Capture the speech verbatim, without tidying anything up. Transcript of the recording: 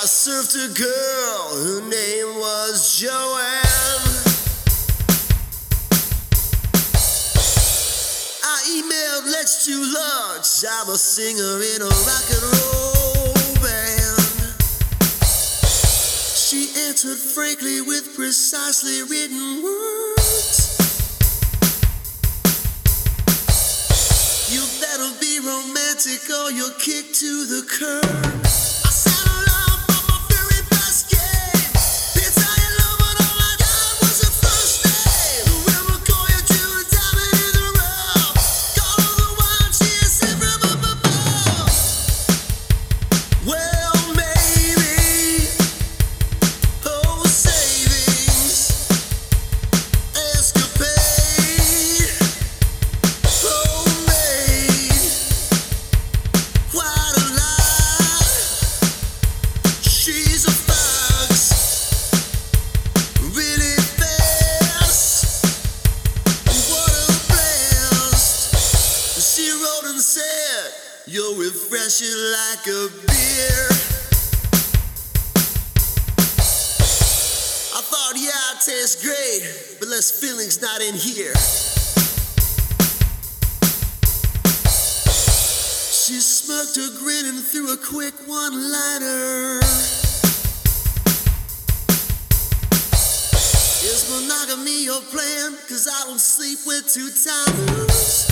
I served a girl, her name was Joanne. I emailed Let's Do Lunch. I'm a singer in a rock and roll band. She answered frankly with precisely written words. You better be romantic or you'll kick to the curb. I sat around for my very best game. Italian love, but all I got was a first name. Whoever call you to a diamond in the rough. Call her the wild she is sent from up above. Well, maybe oh savings, escapade, homemade, quite a lot. She's a fox, really fast. What a blast! She wrote and said, "You're refreshing like a beer." I thought, yeah, it tastes great, but less feelings not in here. She smirked her grin and threw a quick one-liner. Is monogamy your plan? 'Cause I don't sleep with two timers.